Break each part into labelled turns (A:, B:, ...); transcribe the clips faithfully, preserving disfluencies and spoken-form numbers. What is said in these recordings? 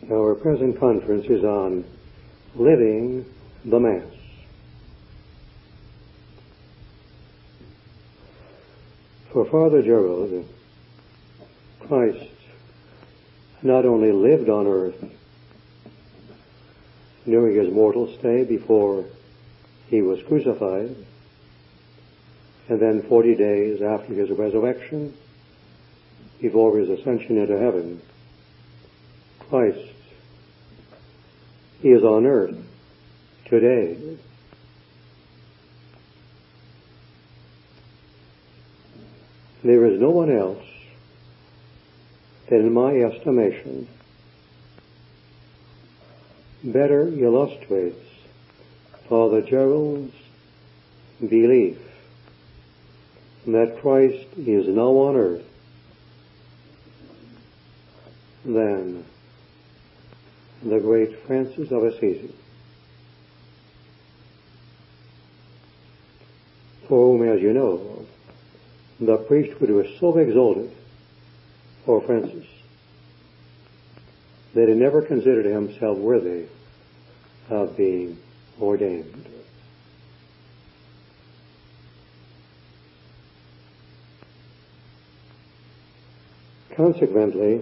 A: Our present conference is on living the Mass. For Father Gerald, Christ not only lived on earth during his mortal stay before he was crucified, and then forty days after his resurrection, before his ascension into heaven, Christ is on earth today. There is no one else that, in my estimation, better illustrates Father Gerald's belief that Christ is now on earth than the great Francis of Assisi, for whom, as you know, the priesthood was so exalted for Francis that he never considered himself worthy of being ordained. Consequently,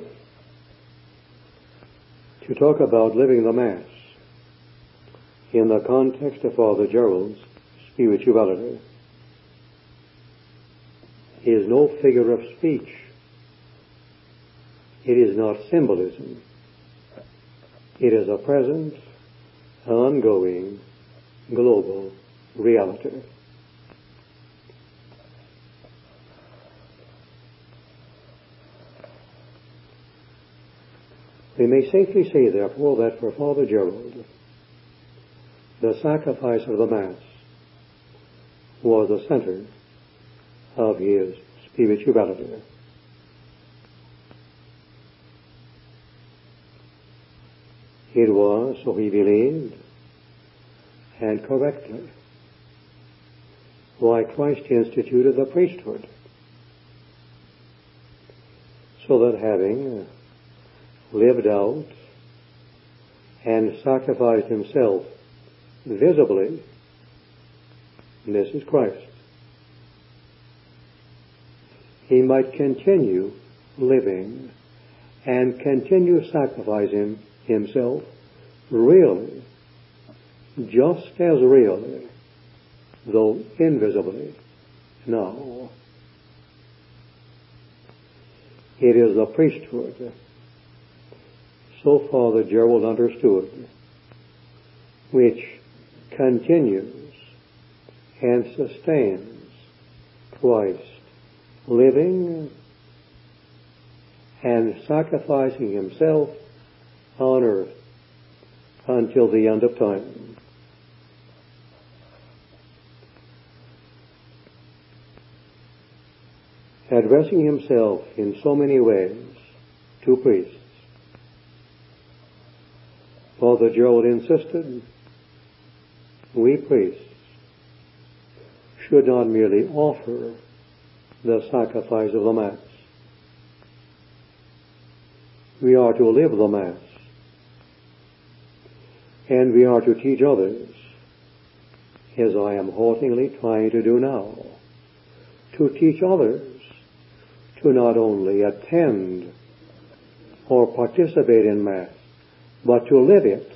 A: to talk about living the Mass in the context of Father Gerald's spirituality is no figure of speech. It is not symbolism. It is a present, ongoing, global reality. We may safely say, therefore, that for Father Gerald, the sacrifice of the Mass was the center of his spirituality. It was, so he believed, and correctly, why Christ instituted the priesthood, so that having lived out and sacrificed himself visibly, this is Christ, he might continue living and continue sacrificing himself really, just as really, though invisibly, now. It is the priesthood, so Father Gerald understood, which continues and sustains Christ living and sacrificing himself on earth until the end of time. Addressing himself in so many ways to priests, Father Gerald insisted we priests should not merely offer the sacrifice of the Mass. We are to live the Mass, and we are to teach others, as I am haltingly trying to do now, to teach others to not only attend or participate in Mass, but to live it.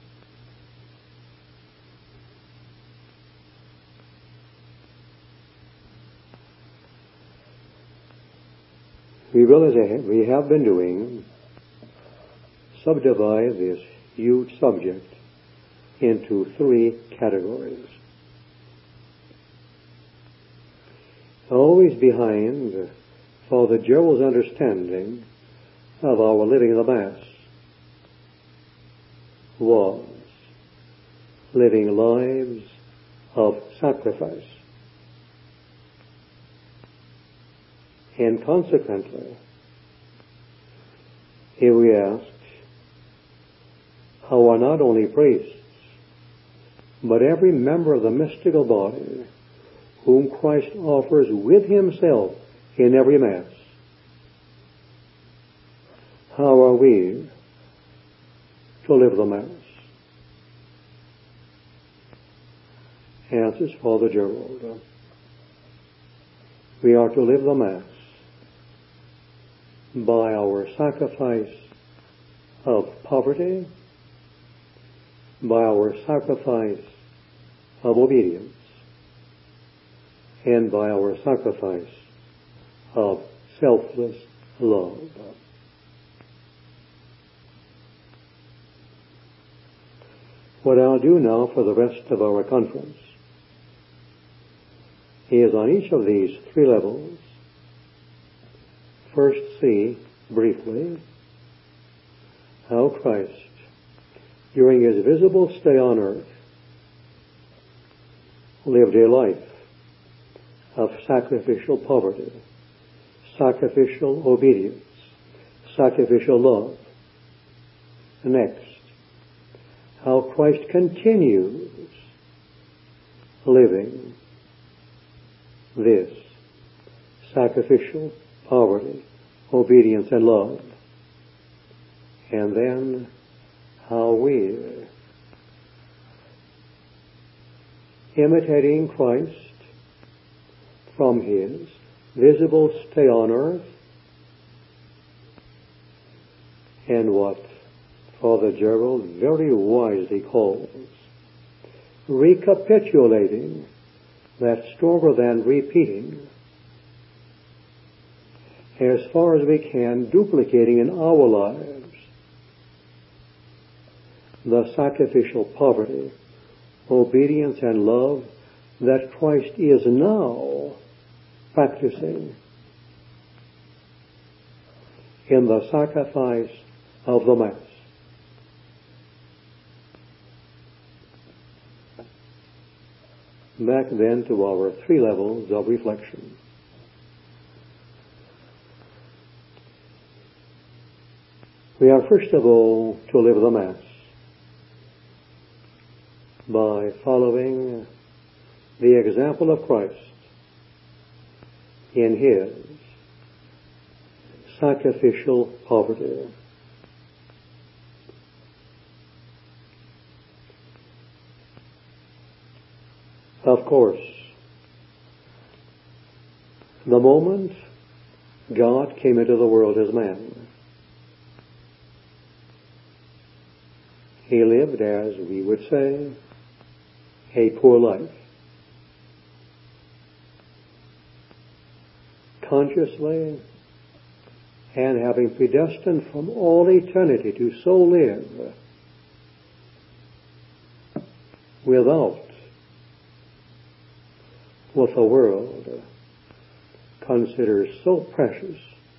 A: We will, as we have been doing, subdivide this huge subject into three categories. Always behind Father Gerald's understanding of our living the Mass was living lives of sacrifice. And consequently, here we ask, how are not only priests, but every member of the mystical body whom Christ offers with himself in every Mass, how are we to live the Mass? Answers Father Gerald. We are to live the Mass by our sacrifice of poverty, by our sacrifice of obedience, and by our sacrifice of selfless love. What I'll do now for the rest of our conference is on each of these three levels, first see briefly how Christ, during his visible stay on earth, lived a life of sacrificial poverty, sacrificial obedience, sacrificial love. Next, how Christ continues living this sacrificial poverty, obedience, and love. And then how we, imitating Christ from his visible stay on earth, and what Father Gerald very wisely calls recapitulating, that's stronger than repeating, as far as we can, duplicating in our lives the sacrificial poverty, obedience, and love that Christ is now practicing in the sacrifice of the Mass. Back then to our three levels of reflection. We are first of all to live the Mass by following the example of Christ in his sacrificial poverty. Of course, the moment God came into the world as man, he lived, as we would say, a poor life. Consciously, and having predestined from all eternity to so live, without what the world considers so precious.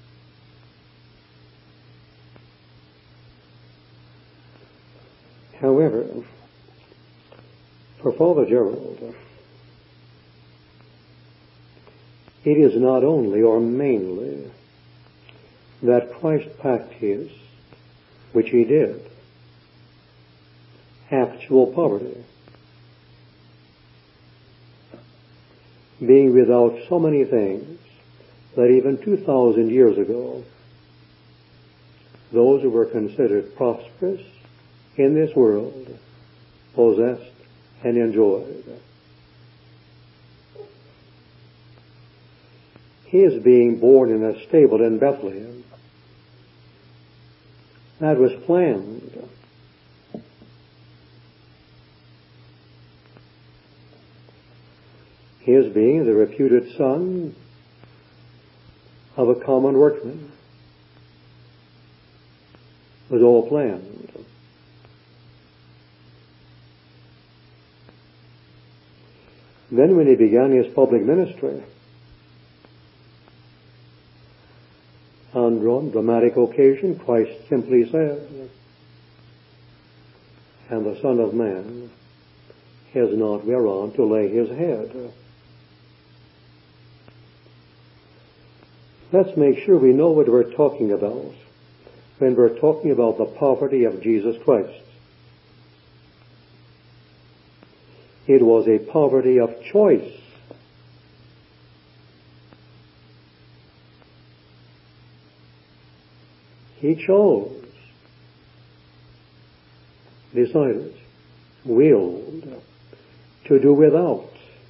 A: However, for Father Gerald, it is not only or mainly that Christ practiced, which he did, actual poverty, being without so many things that even two thousand years ago, those who were considered prosperous in this world possessed and enjoyed. His being born in a stable in Bethlehem, that was planned. His being the reputed son of a common workman was all planned. Then when he began his public ministry, on one dramatic occasion, Christ simply said, "And the Son of Man has not whereon to lay his head." Let's make sure we know what we're talking about when we're talking about the poverty of Jesus Christ. It was a poverty of choice. He chose decided, willed to do without.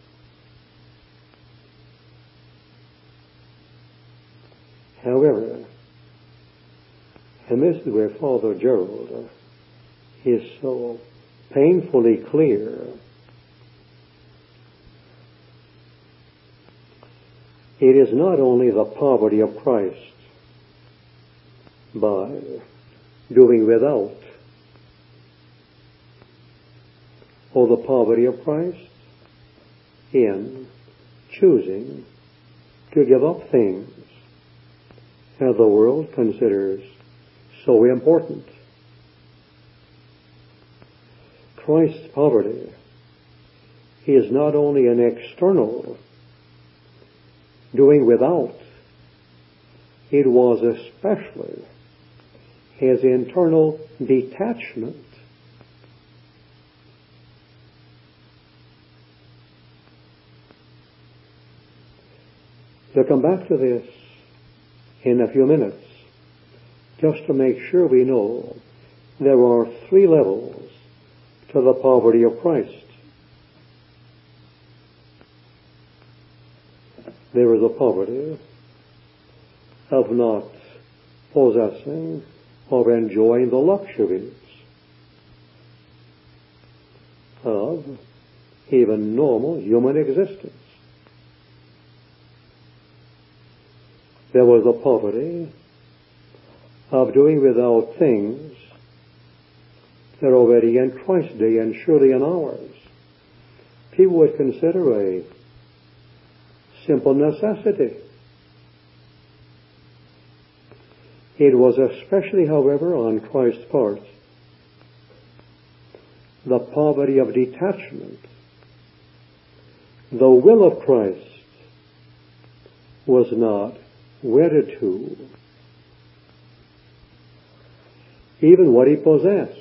A: However, and this is where Father Gerald is so painfully clear, it is not only the poverty of Christ by doing without, or the poverty of Christ in choosing to give up things that the world considers so important. Christ's poverty is not only an external doing without, it was especially his internal detachment. To come back to this in a few minutes, just to make sure we know, there are three levels to the poverty of Christ. There is a poverty of not possessing or enjoying the luxuries of even normal human existence. There was a poverty of doing without things that are already in Christ's day and surely in ours people would consider a simple necessity. It was especially, however, on Christ's part, the poverty of detachment. The will of Christ was not wedded to even what he possessed.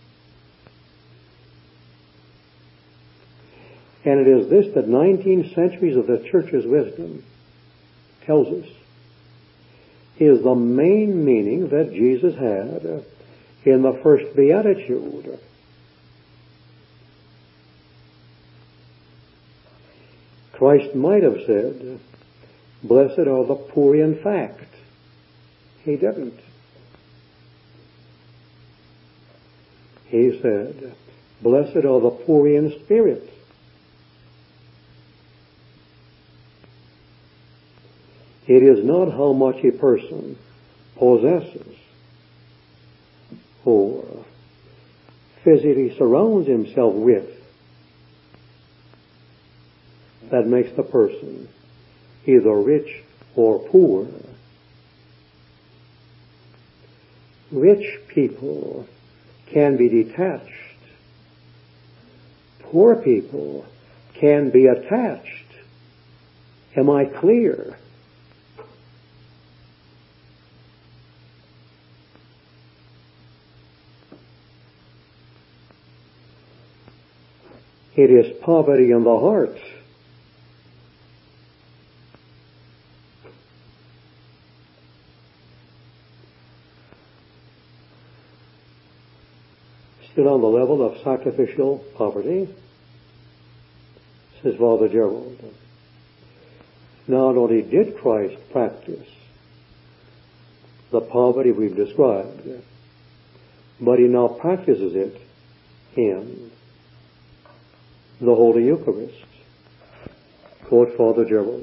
A: And it is this that nineteen centuries of the Church's wisdom tells us is the main meaning that Jesus had in the first beatitude. Christ might have said, "Blessed are the poor in fact." He didn't. He said, "Blessed are the poor in spirit." It is not how much a person possesses or physically surrounds himself with that makes the person either rich or poor. Rich people can be detached. Poor people can be attached. Am I clear? It is poverty in the heart. Still on the level of sacrificial poverty, says Father Gerald, not only did Christ practice the poverty we've described, but he now practices it in the Holy Eucharist. Quote Father Gerald,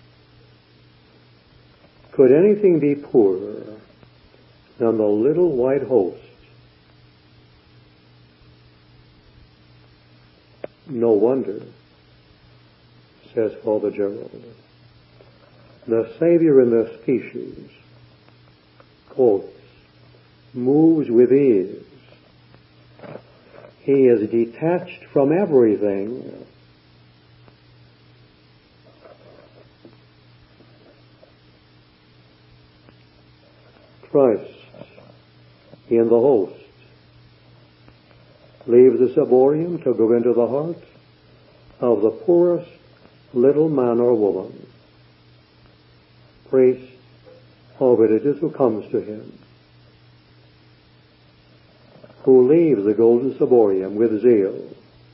A: "Could anything be poorer than the little white host? No wonder," says Father Gerald, "the Savior in the species," quotes, "moves with ease. He is detached from everything." Christ in the host leaves the ciborium to go into the heart of the poorest little man or woman, priest or religious who comes to him. who leaves the golden ciborium with zeal,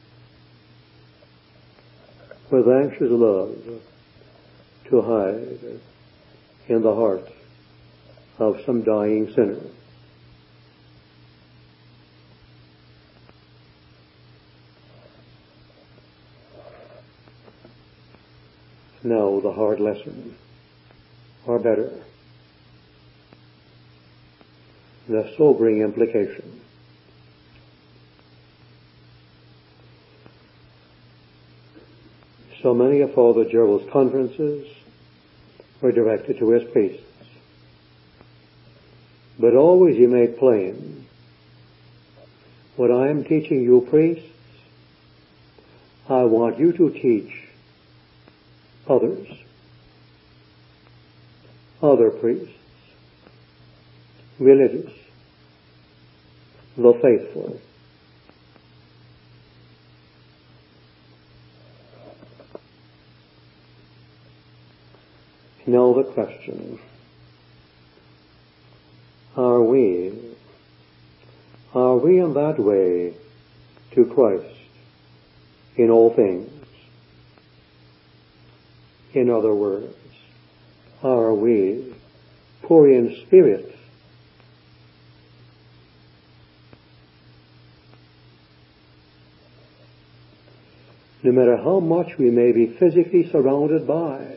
A: with anxious love, to hide in the heart of some dying sinner. Now the hard lesson, or better, the sobering implication. So many of Father Gerald's conferences were directed to his priests. But always he made plain, what I am teaching you priests, I want you to teach others, other priests, religious, the faithful. Now the question, are we, are we in that way to Christ in all things? In other words, are we poor in spirit? No matter how much we may be physically surrounded by,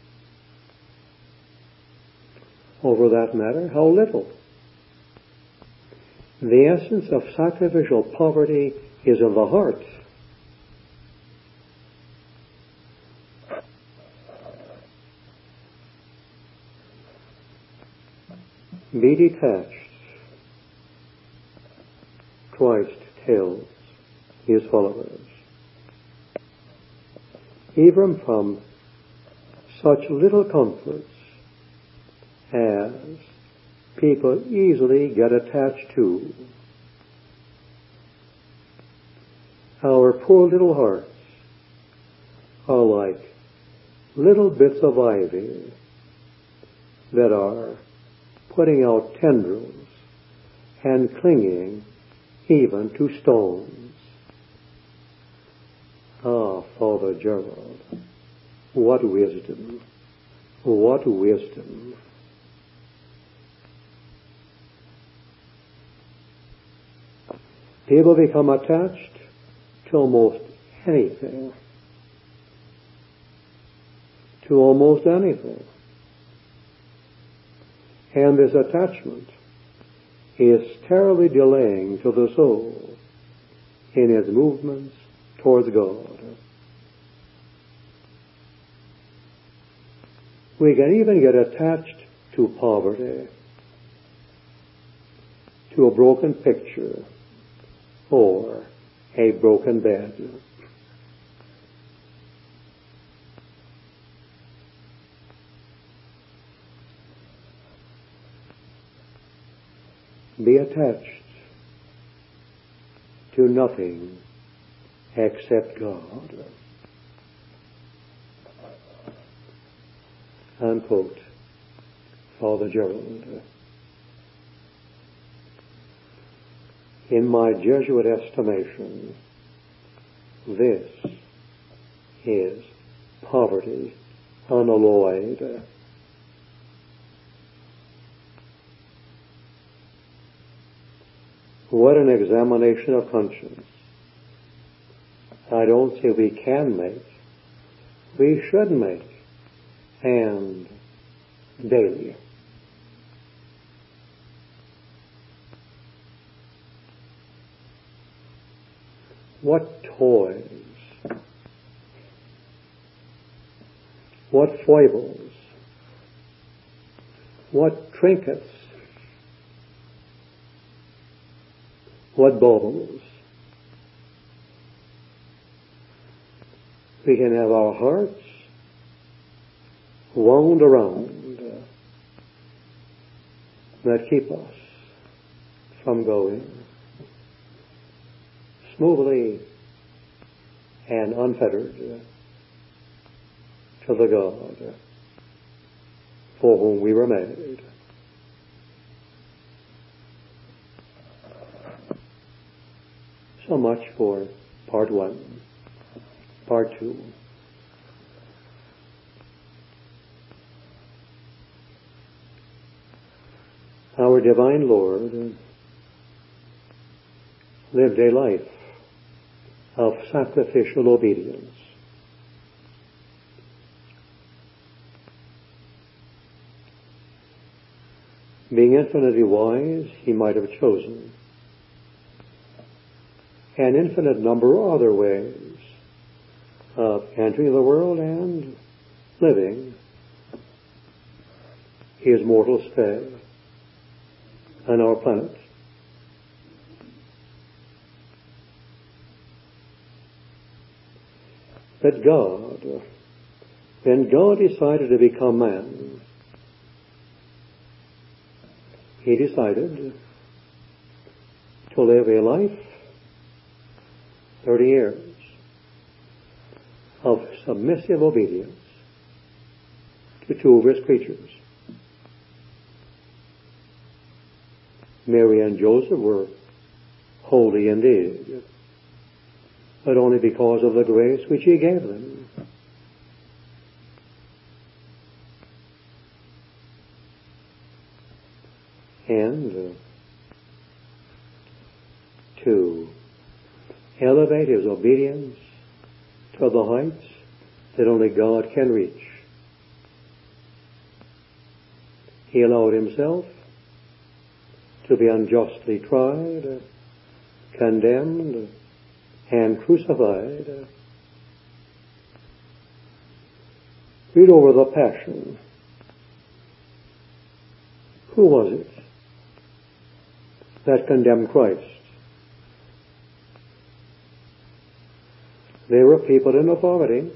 A: or for that matter, how little. The essence of sacrificial poverty is in the heart. Be detached, Christ tells his followers, even from such little comforts as people easily get attached to. Our poor little hearts are like little bits of ivy that are putting out tendrils and clinging even to stones. Ah, Father Gerald, what wisdom, what wisdom. People become attached to almost anything, to almost anything. And this attachment is terribly delaying to the soul in its movements towards God. We can even get attached to poverty, to a broken picture, or a broken bed. Be attached to nothing except God. Unquote. Father Gerald. In my Jesuit estimation, this is poverty unalloyed. What an examination of conscience. I don't say we can make, we should make, and daily. What toys, what foibles, what trinkets, what baubles. We can have our hearts wound around that keep us from going smoothly and unfettered to the God for whom we were made. So much for part one. Part two. Our divine Lord lived a life of sacrificial obedience. Being infinitely wise, he might have chosen an infinite number of other ways of entering the world and living his mortal stay on our planet. But God, when God decided to become man, he decided to live a life, thirty years, of submissive obedience to two of his creatures. Mary and Joseph were holy indeed, but only because of the grace which he gave them. And uh, to elevate his obedience to the heights that only God can reach, he allowed himself to be unjustly tried, condemned, and crucified. Read over the Passion. Who was it that condemned Christ? They were people in authority.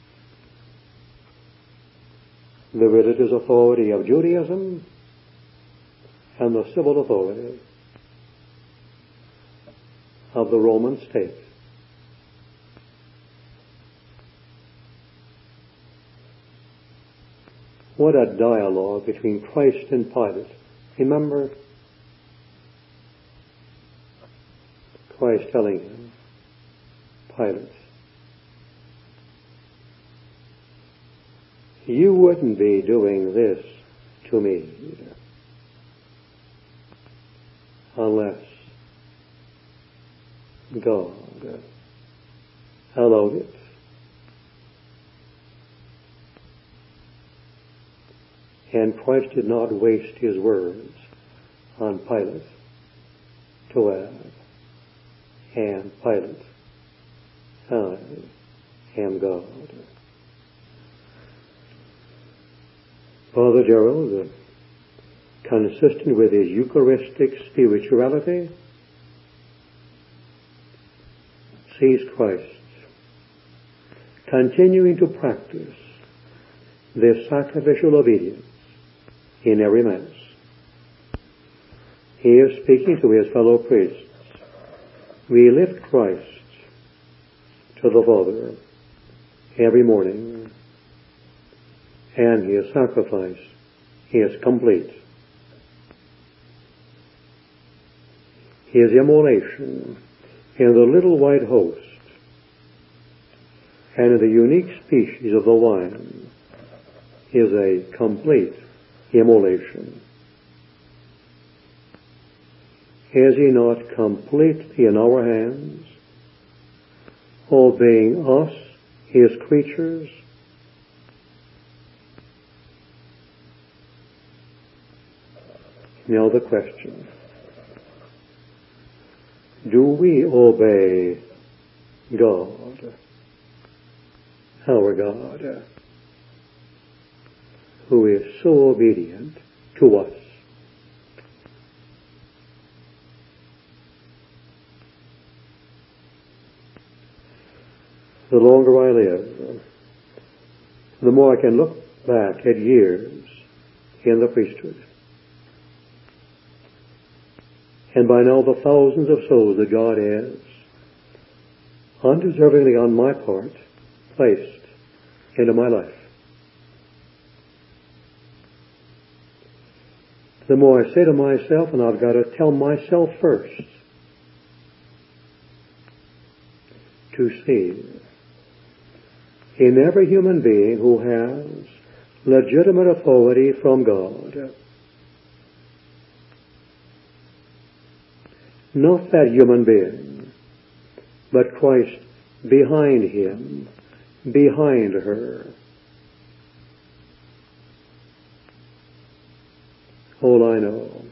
A: The religious authority of Judaism and the civil authority of the Roman state. What a dialogue between Christ and Pilate. Remember Christ telling him, Pilate, you wouldn't be doing this to me unless God allowed it. And Christ did not waste his words on Pilate to add, and Pilate, I am God. Father Gerald, consistent with his Eucharistic spirituality, sees Christ continuing to practice this sacrificial obedience in every Mass. He is speaking to his fellow priests. We lift Christ to the Father every morning, and his sacrifice is complete. His immolation in the little white host and in the unique species of the wine is a complete immolation. Is he not completely in our hands, obeying us, his creatures? Now the question, do we obey God, our God, who is so obedient to us? The longer I live, the more I can look back at years in the priesthood. And by now the thousands of souls that God has, undeservingly on my part, placed into my life. The more I say to myself, and I've got to tell myself first, to see in every human being who has legitimate authority from God, not that human being, but Christ behind him, behind her. All I know,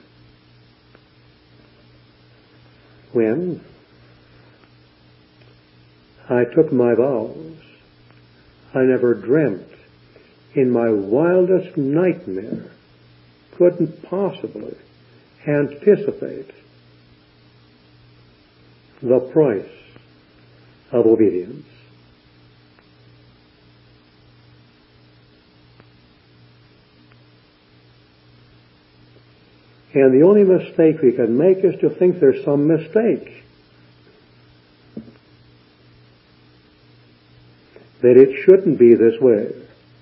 A: when I took my vows, I never dreamt in my wildest nightmare, couldn't possibly anticipate the price of obedience. And the only mistake we can make is to think there's some mistake. That it shouldn't be this way.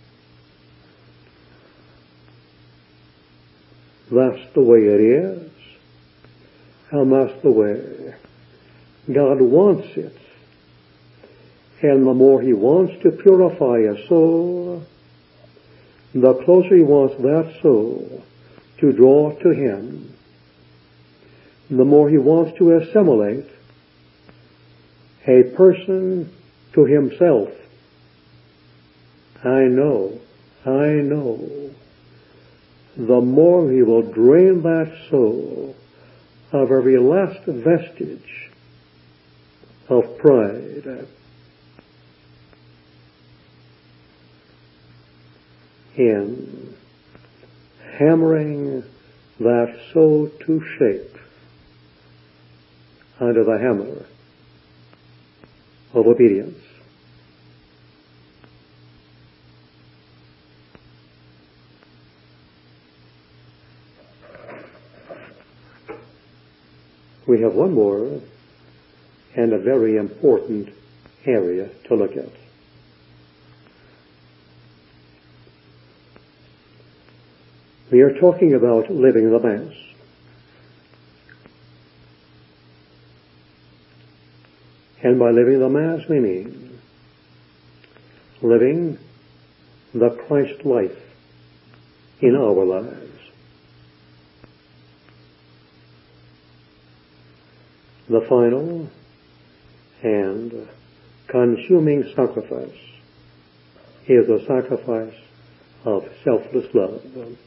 A: That's the way it is. And that's the way God wants it. And the more He wants to purify a soul, the closer He wants that soul to draw to Him, the more He wants to assimilate a person to Himself. I know, I know, the more He will drain that soul of every last vestige of pride. In hammering that soul to shape under the hammer of obedience. We have one more and a very important area to look at. We are talking about living the Mass. And by living the Mass we mean living the Christ life in our lives. The final and consuming sacrifice is the sacrifice of selfless love.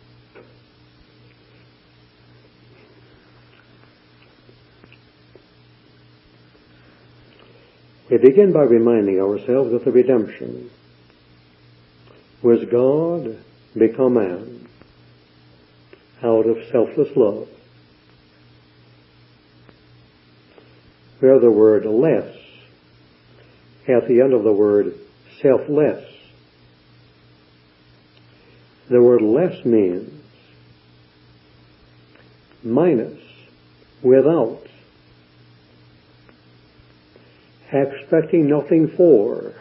A: We begin by reminding ourselves that the redemption was God become man out of selfless love, where the word less at the end of the word selfless. The word less means minus, without, expecting nothing for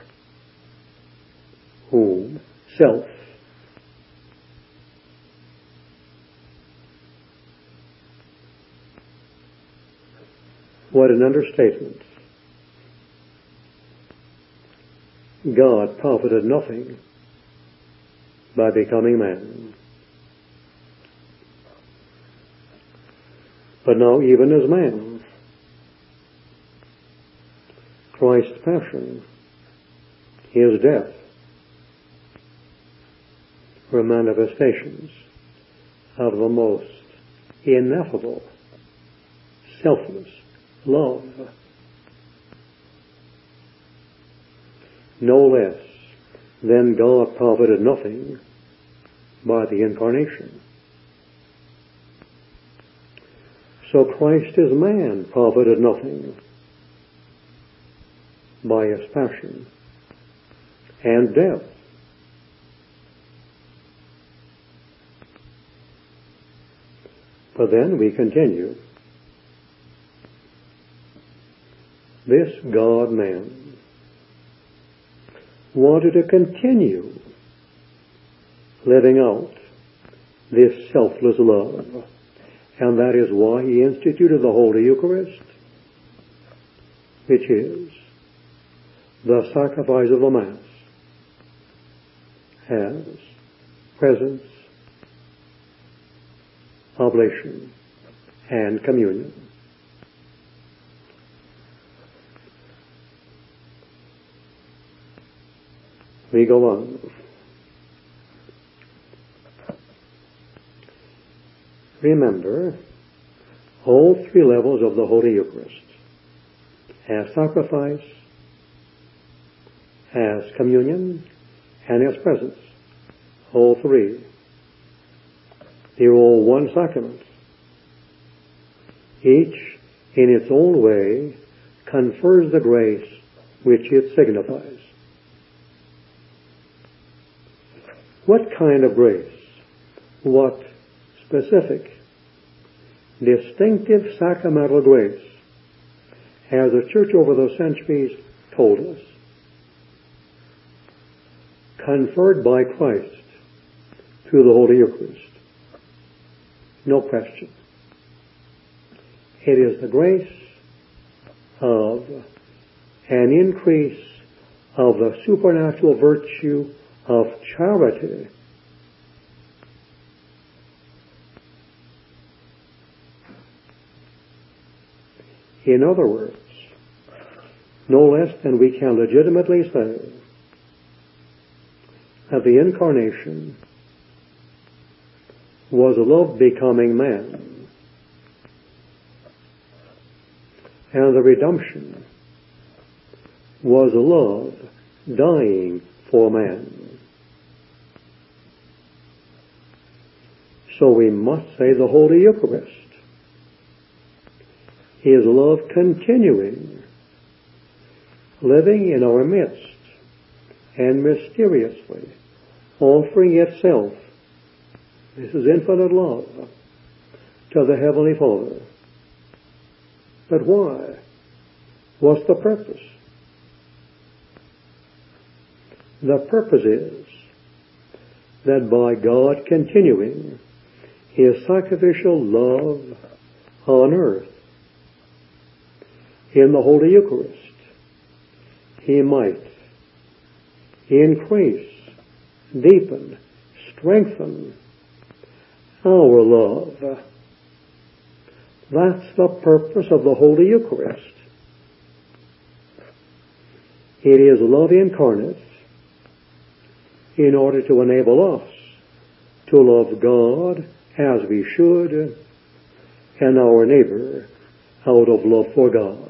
A: whom? Self. What an understatement. God profited nothing by becoming man. But now, even as man, Christ's passion, His death, were manifestations of the most ineffable, selfless love. No less than God profited nothing by the incarnation. So Christ as man profited nothing by His passion and death. But then we continue. This God-man wanted to continue living out this selfless love. And that is why He instituted the Holy Eucharist, which is the sacrifice of the Mass has presence, oblation, and communion. We go on. Remember all three levels of the Holy Eucharist: as sacrifice, as communion, and as presence. All three. They're all one sacrament. Each, in its own way, confers the grace which it signifies. What kind of grace? What specific, distinctive sacramental grace has the Church over the centuries told us? Conferred by Christ through the Holy Eucharist. No question. It is the grace of an increase of the supernatural virtue of charity. In other words, no less than we can legitimately say that the Incarnation was love becoming man, and the redemption was love dying for man. So we must say the Holy Eucharist is love continuing, living in our midst, and mysteriously offering itself, this is infinite love, to the Heavenly Father. But why? What's the purpose? The purpose is that by God continuing His sacrificial love on earth, in the Holy Eucharist, He might increase, deepen, strengthen our love. That's the purpose of the Holy Eucharist. It is love incarnate in order to enable us to love God as we should and our neighbor out of love for God.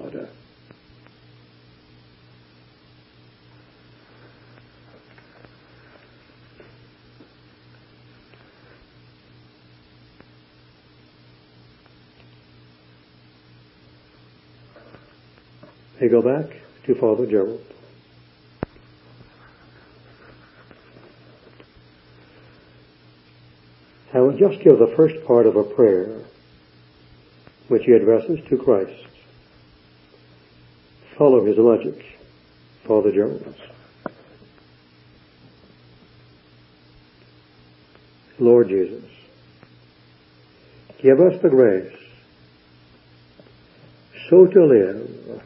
A: We go back to Father Gerald. I will just give the first part of a prayer which he addresses to Christ. Follow his logic, Father Jones. Lord Jesus, give us the grace so to live,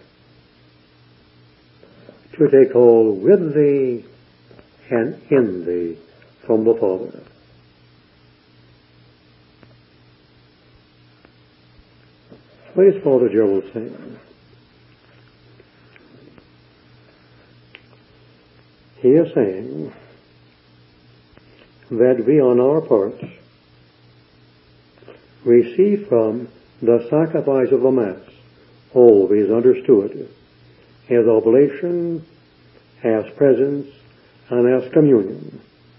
A: to take all with thee and in thee from the Father. What is Father Gerald saying? He is saying that we on our part receive from the sacrifice of the Mass, always understood as oblation, as presence, and as communion.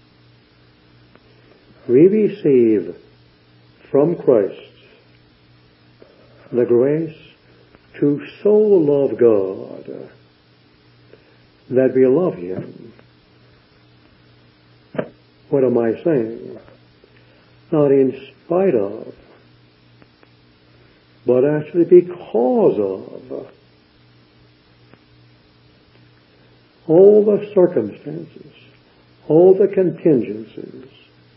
A: We receive from Christ the grace to so love God that we love Him. What am I saying? Not in spite of, but actually because of all the circumstances, all the contingencies,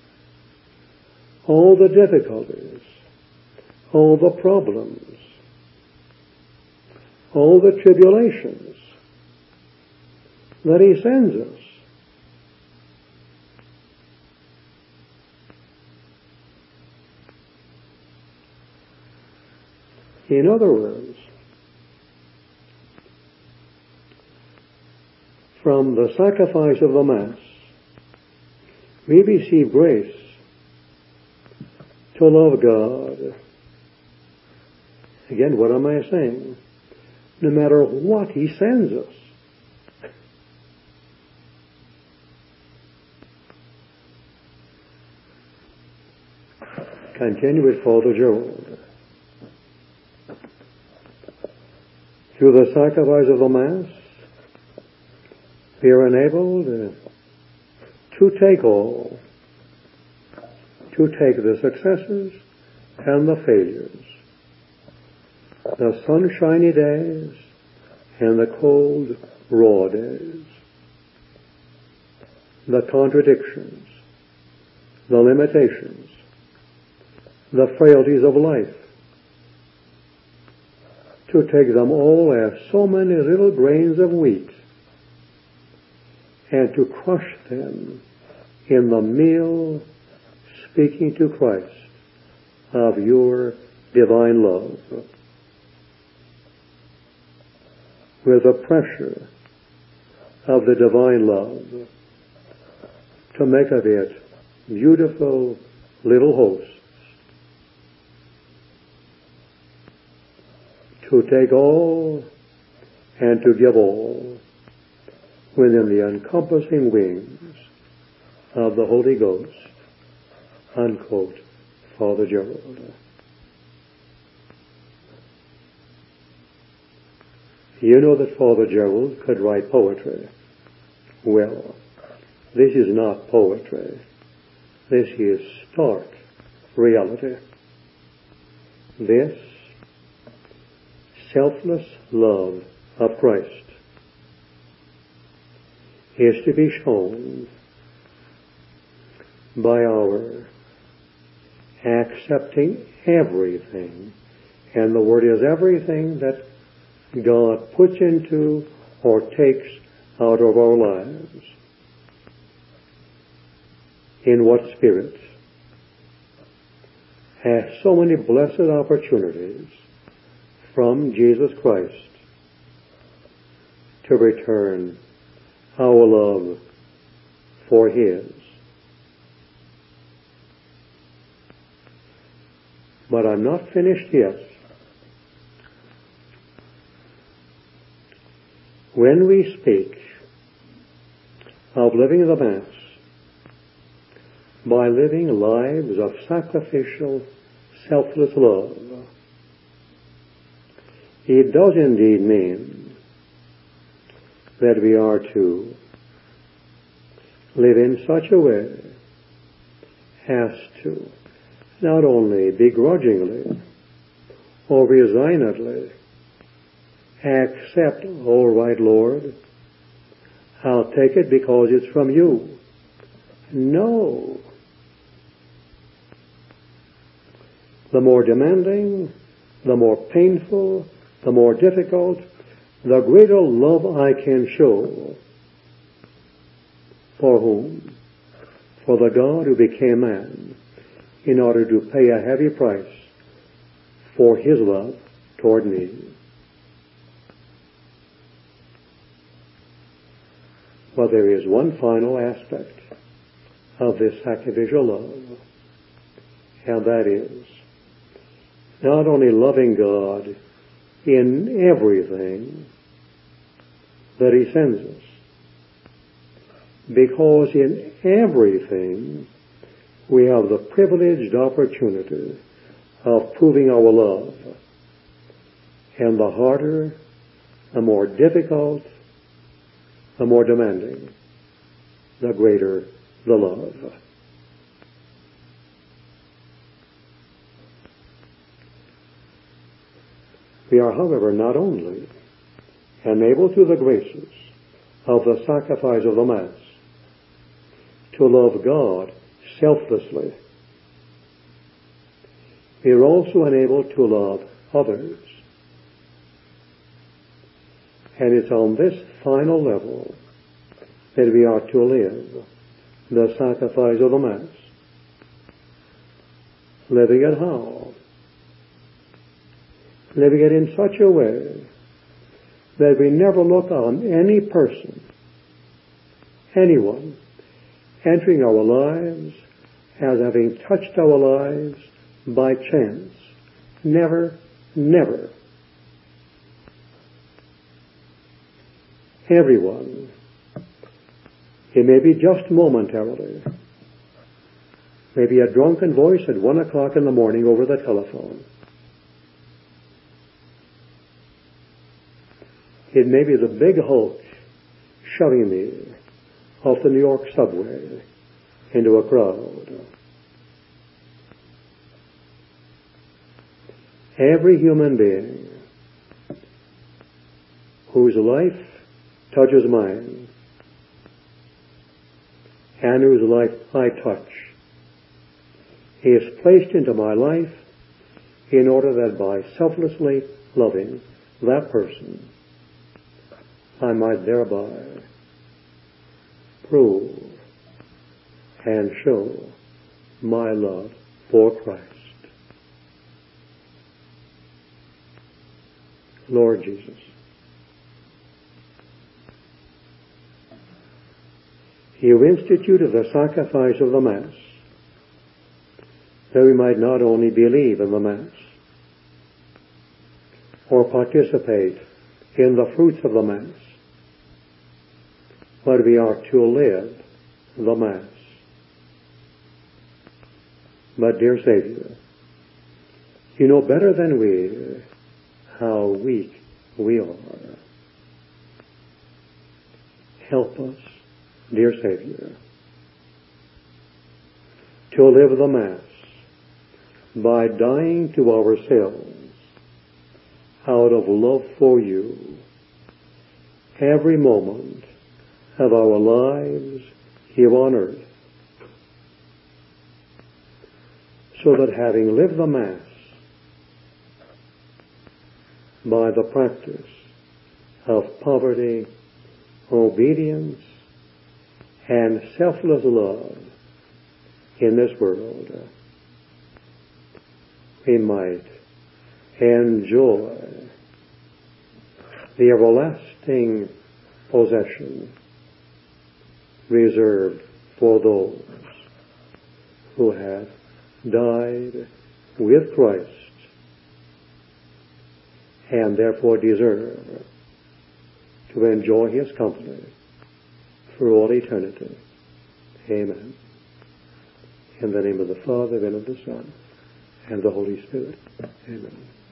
A: all the difficulties, all the problems, all the tribulations, that He sends us. In other words, from the sacrifice of the Mass, we receive grace to love God. Again, what am I saying? No matter what He sends us. Continue with Father Gerald. Through the sacrifice of the Mass, we are enabled to take all, to take the successes and the failures, the sunshiny days and the cold, raw days, the contradictions, the limitations, the frailties of life, to take them all as so many little grains of wheat and to crush them in the meal speaking to Christ of your divine love, with the pressure of the divine love to make of it beautiful little hosts, to take all and to give all within the encompassing wings of the Holy Ghost. Unquote, Father Gerald. You know that Father Gerald could write poetry. Well, this is not poetry. This is stark reality. This selfless love of Christ is to be shown by our accepting everything, and the word is everything that God puts into or takes out of our lives. In what spirit? Has so many blessed opportunities from Jesus Christ to return our love for His. But I'm not finished yet. When we speak of living the Mass by living lives of sacrificial, selfless love, it does indeed mean that we are to live in such a way as to not only begrudgingly or resignedly accept, all right, Lord, I'll take it because it's from you. No. The more demanding, the more painful, the more difficult, the greater love I can show. For whom? For the God who became man in order to pay a heavy price for His love toward me. But there is one final aspect of this sacrificial love, and that is not only loving God in everything that He sends us, because in everything we have the privileged opportunity of proving our love, and the harder, the more difficult, the more demanding, the greater the love. We are, however, not only enabled through the graces of the sacrifice of the Mass to love God selflessly, we are also enabled to love others. And it's on this final level that we are to live the sacrifice of the Mass. Living it how? Living it in such a way that we never look on any person, anyone, entering our lives as having touched our lives by chance. Never, never. Everyone. It may be just momentarily. Maybe a drunken voice at one o'clock in the morning over the telephone. It may be the big Hulk shoving me off the New York subway into a crowd. Every human being whose life touches mine and whose life I touch is placed into my life in order that by selflessly loving that person, I might thereby prove and show my love for Christ. Lord Jesus, you instituted the sacrifice of the Mass, that we might not only believe in the Mass, or participate in the fruits of the Mass, but we are to live the Mass. But, dear Savior, you know better than we how weak we are. Help us, dear Savior, to live the Mass by dying to ourselves out of love for you every moment of our lives here on earth, so that having lived the Mass by the practice of poverty, obedience, and selfless love in this world, we might enjoy the everlasting possession reserved for those who have died with Christ and therefore deserve to enjoy His company for all eternity. Amen. In the name of the Father, and of the Son, and the Holy Spirit. Amen.